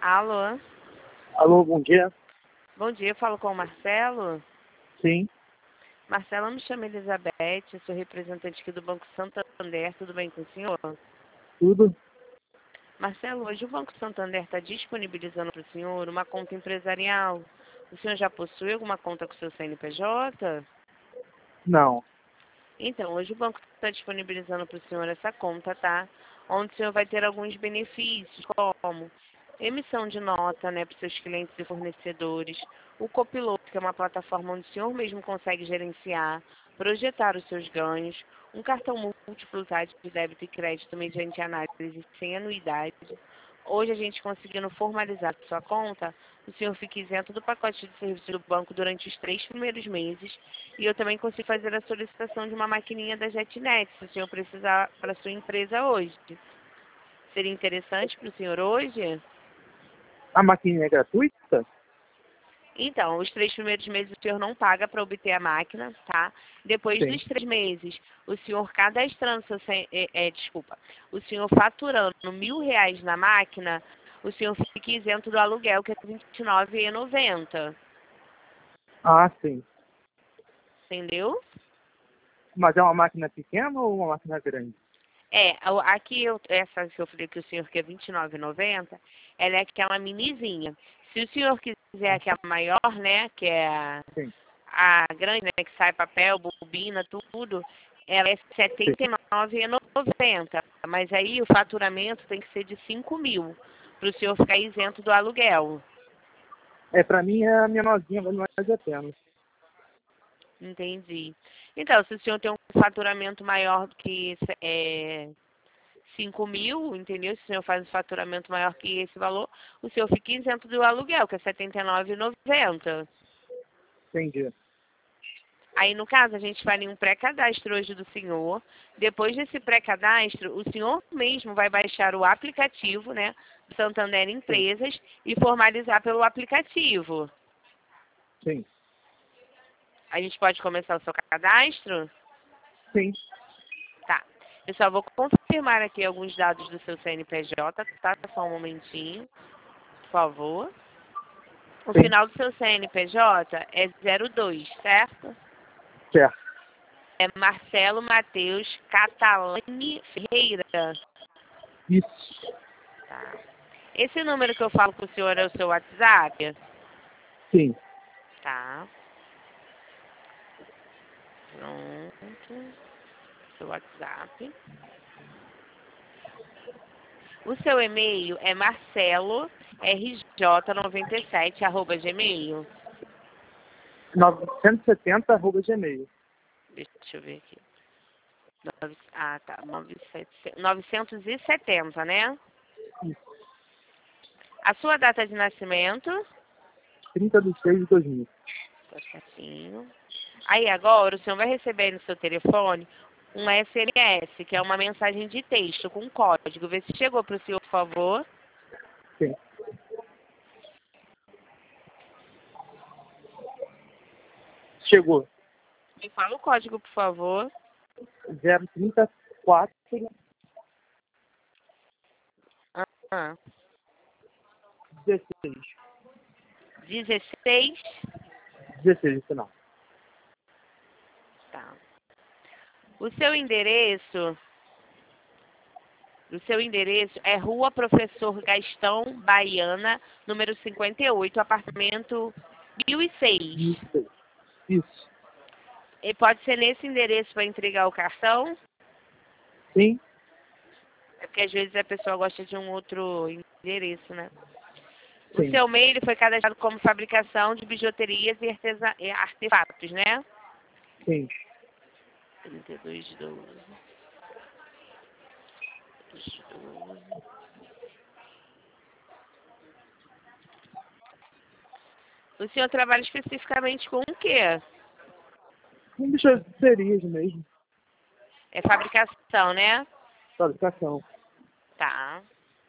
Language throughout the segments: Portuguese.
Alô? Alô, bom dia. Bom dia, eu falo com o Marcelo. Sim, Marcelo, eu me chamo Elizabeth, eu sou representante aqui do Banco Santander, tudo bem com o senhor? tudo? Marcelo, hoje o Banco Santander está disponibilizando para o senhor uma conta empresarial. O senhor já possui alguma conta com o seu CNPJ? Não. Então, hoje o banco está disponibilizando para o senhor essa conta, tá? Onde o senhor vai ter alguns benefícios, como emissão de nota, né, para os seus clientes e fornecedores, o Copiloto, que é uma plataforma onde o senhor mesmo consegue gerenciar, projetar os seus ganhos, um cartão múltiplo, tá, de débito e crédito mediante análise sem anuidade. Hoje a gente conseguindo formalizar sua conta, o senhor fica isento do pacote de serviço do banco durante os 3 primeiros meses e eu também consigo fazer a solicitação de uma maquininha da JetNet, se o senhor precisar para sua empresa hoje. Seria interessante para o senhor hoje? A maquininha é gratuita? Então, os 3 primeiros meses o senhor não paga para obter a máquina, tá? Depois Sim. dos 3 meses, o senhor cadastrando seu, o senhor faturando R$ 1.000 na máquina, o senhor fica isento do aluguel, que é R$ 29,90. Ah, sim. Entendeu? Mas é uma máquina pequena ou uma máquina grande? Aqui essa que eu falei que o senhor quer R$ 29,90, ela é aquela minizinha. Se o senhor quiser aquela maior, né, que é Sim. a grande, né, que sai papel, bobina, tudo, ela é R$ Sim. 79,90. Mas aí o faturamento tem que ser de 5.000, para o senhor ficar isento do aluguel. Pra mim é a menorzinha, mas não é de apenas. Entendi. Então, se o senhor tem um faturamento maior do que 5.000, entendeu? Se o senhor faz um faturamento maior que esse valor, o senhor fica isento do aluguel, que é R$ 79,90. Entendi. Aí, no caso, a gente faria um pré-cadastro hoje do senhor. Depois desse pré-cadastro, o senhor mesmo vai baixar o aplicativo, né, do Santander Sim. Empresas e formalizar pelo aplicativo. Sim. A gente pode começar o seu cadastro? Sim. Tá. Eu só vou confirmar aqui alguns dados do seu CNPJ, tá? Só um momentinho, por favor. O Sim. final do seu CNPJ é 02, certo? Certo. É Marcelo Matheus Catalani Ferreira. Isso. Tá. Esse número que eu falo com o senhor é o seu WhatsApp? Sim. Tá. Pronto. Seu WhatsApp. O seu e-mail é marcelorj97@gmail. 970 @gmail. Deixa eu ver aqui. Tá. 970, né? Isso. A sua data de nascimento? 30/6/2000. Tá certinho. Aí agora o senhor vai receber aí no seu telefone um SMS, que é uma mensagem de texto com código. Vê se chegou para o senhor, por favor. Sim. Chegou. Me fala o código, por favor. 034 Ah, 16. 16. 16 no final. Tá. O seu endereço é Rua Professor Gastão Baiana, número 58, apartamento 1006. Isso. Isso. E pode ser nesse endereço para entregar o cartão? Sim. É porque às vezes a pessoa gosta de um outro endereço, né? O Sim. seu e-mail foi cadastrado como fabricação de bijuterias e artefatos, né? Sim. 3212. 12. O senhor trabalha especificamente com o quê? Com bijuterias mesmo. É fabricação, né? Fabricação. Tá.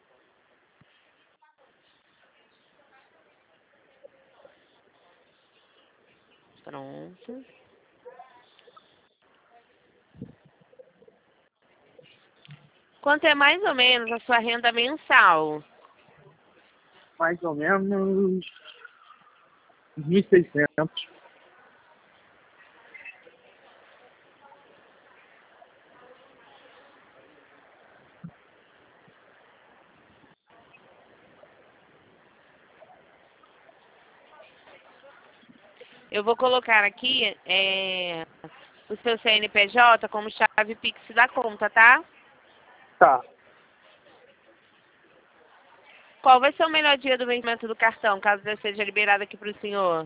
Pronto. Quanto é mais ou menos a sua renda mensal? Mais ou menos 1.600. Eu vou colocar aqui o seu CNPJ como chave Pix da conta, tá? Tá. Qual vai ser o melhor dia do vencimento do cartão, caso ele seja liberado aqui para o senhor?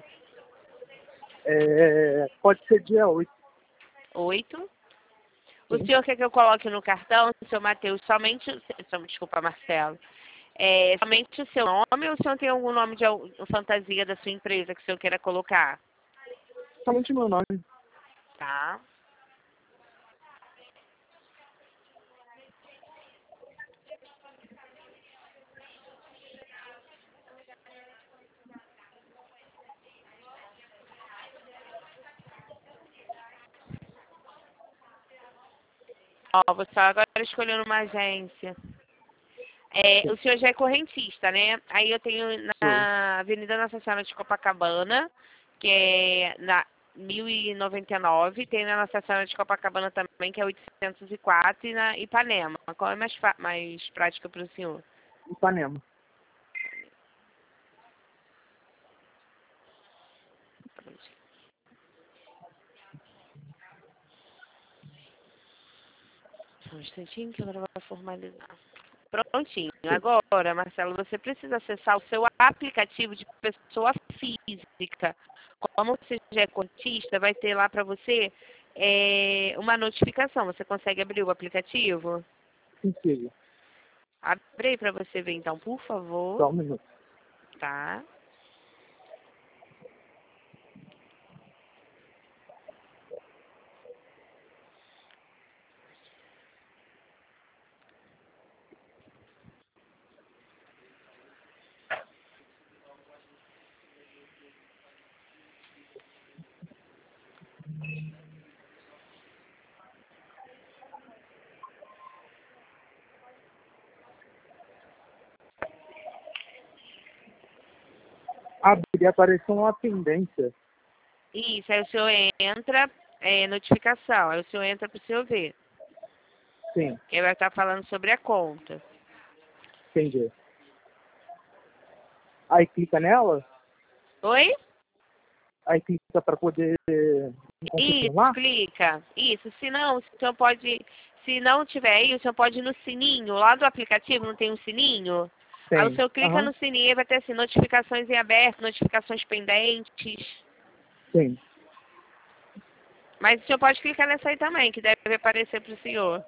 Pode ser dia 8. 8. O Sim. senhor quer que eu coloque no cartão, seu Matheus, somente... Desculpa, Marcelo. Somente o seu nome ou o senhor tem algum nome de fantasia da sua empresa que o senhor queira colocar? Somente meu nome. Tá. Ó, você agora escolhendo uma agência. Sim. O senhor já é correntista, né? Aí eu tenho Sou. na Avenida Nossa Senhora de Copacabana, que é na 1099. Tem na Nossa Senhora de Copacabana também, que é 804. E na Ipanema. Qual é mais prática para o senhor? Ipanema. Só um instantinho que agora vai formalizar. Prontinho. Sim. Agora, Marcelo, você precisa acessar o seu aplicativo de pessoa física. Como você já é cotista, vai ter lá para você uma notificação. Você consegue abrir o aplicativo? Consigo. Abre aí para você ver, então, por favor. Só um minuto. Tá? Abrir, apareceu uma pendência. Isso, aí o senhor entra, notificação. Aí o senhor entra para o senhor ver. Sim, Que aí vai estar falando sobre a conta. entendi. Aí clica nela, Oi? aí clica para poder Isso, confirmar. clica. Isso, se não, o senhor pode, se não tiver aí, o senhor pode ir no sininho, lá do aplicativo não tem um sininho? Aí o Tem. senhor clica Aham. no sininho e vai ter assim, notificações em aberto, notificações pendentes. Sim. Mas o senhor pode clicar nessa aí também, que deve aparecer para o senhor.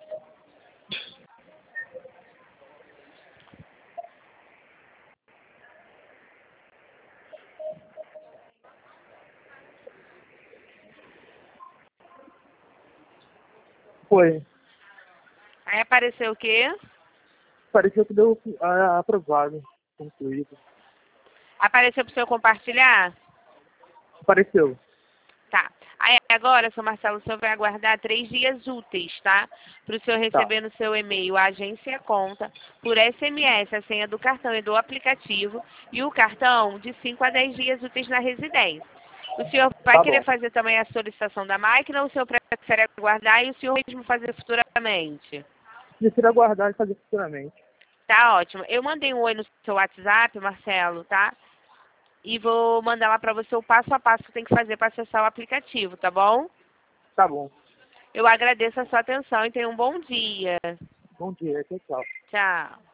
Foi. Aí apareceu o quê? Pareceu que deu aprovado. Concluído. Apareceu para o senhor compartilhar? Apareceu. Tá. Aí agora, seu Marcelo, o senhor vai aguardar 3 dias úteis, tá? Para o senhor Tá. receber no seu e-mail a agência e a conta, por SMS, a senha do cartão e do aplicativo, e o cartão de 5 a 10 dias úteis na residência. O senhor vai Tá querer bom. fazer também a solicitação da máquina ou o senhor prefere aguardar e o senhor mesmo fazer futuramente? Prefiro aguardar e fazer futuramente. Tá ótimo. Eu mandei um oi no seu WhatsApp, Marcelo, tá? E vou mandar lá para você o passo a passo que tem que fazer para acessar o aplicativo, tá bom? Tá bom. Eu agradeço a sua atenção e tenha um bom dia. Bom dia. Tchau, tchau. Tchau.